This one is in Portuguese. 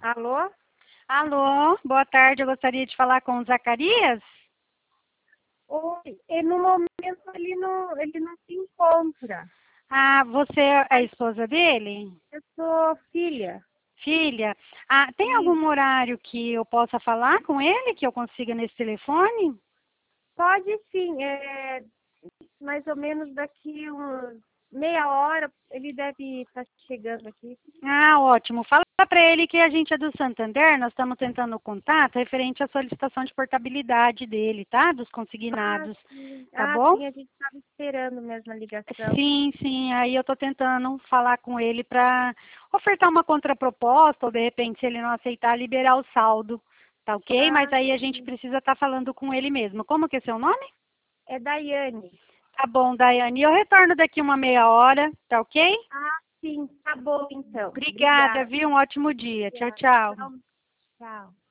Alô? Alô, boa tarde. Eu gostaria de falar com o Zacarias. Oi, e no momento ele não se encontra. Ah, você é a Mas esposa dele? eu sou filha. Filha? Ah, tem E algum horário que eu possa falar com ele, que eu consiga nesse telefone? pode sim, mais ou menos daqui meia hora ele deve estar chegando aqui. Ah, ótimo. Fala para ele que a gente é do Santander, nós estamos tentando o contato referente à solicitação de portabilidade dele, tá? Dos consignados, tá bom? Sim, a gente estava esperando mesmo a ligação. Sim, sim. Aí eu estou tentando falar com ele para ofertar uma contraproposta, ou de repente, se ele não aceitar, liberar o saldo. Tá ok? Mas aí a gente Sim. precisa estar falando com ele mesmo. Como que é seu nome? É Daiane. Tá bom, Daiane. Eu retorno daqui uma meia hora, tá ok? Sim, tá bom então. Obrigada, Obrigada. viu? Um ótimo dia. Tchau, tchau. Tchau.